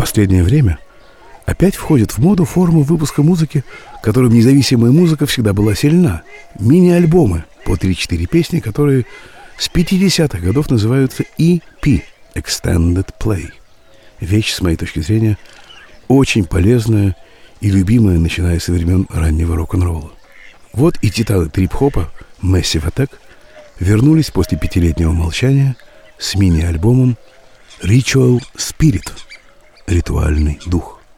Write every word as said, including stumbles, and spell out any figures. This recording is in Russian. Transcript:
последнее время опять входит в моду форма выпуска музыки, которым независимая музыка всегда была сильна. Мини-альбомы по три-четыре песни, которые с пятидесятых годов называются и пи – Extended Play. Вещь, с моей точки зрения, очень полезная и любимая, начиная со времен раннего рок-н-ролла. Вот и титаны трип-хопа Massive Attack вернулись после пятилетнего молчания с мини-альбомом Ritual Spirit – Ритуальный дух.